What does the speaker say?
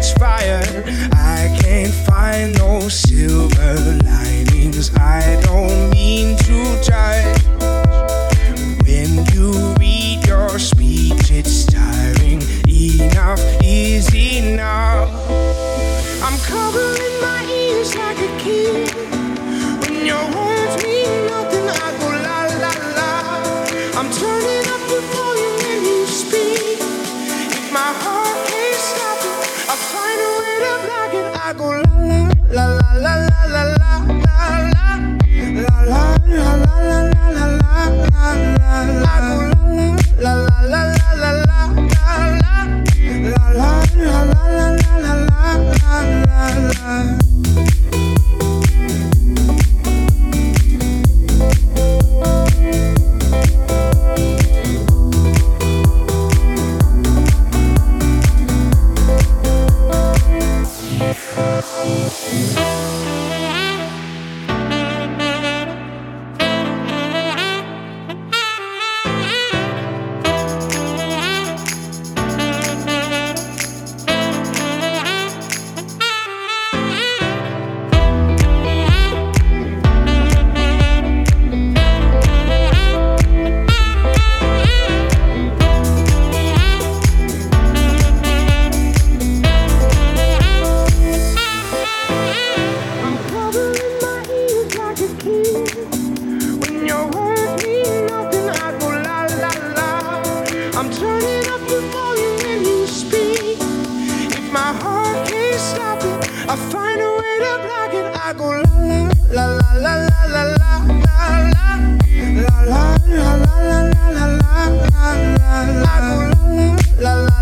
catch fire. I can't find no silver linings. I don't mean to judge. When you read your speech, it's tiring. Enough is enough. I'm covering my ears like a kid. When your words mean nothing, I go la la la. I'm turning up the volume when you speak. If my heart can't stop it, I'll find a way to block it. I go la la la la la la la la la la la la la la la la la la la. I go la la la la la la la la la la la la la la la la. I find a way to block it. I go la la la la la la la la la la la la la la la la la la. I go la la la.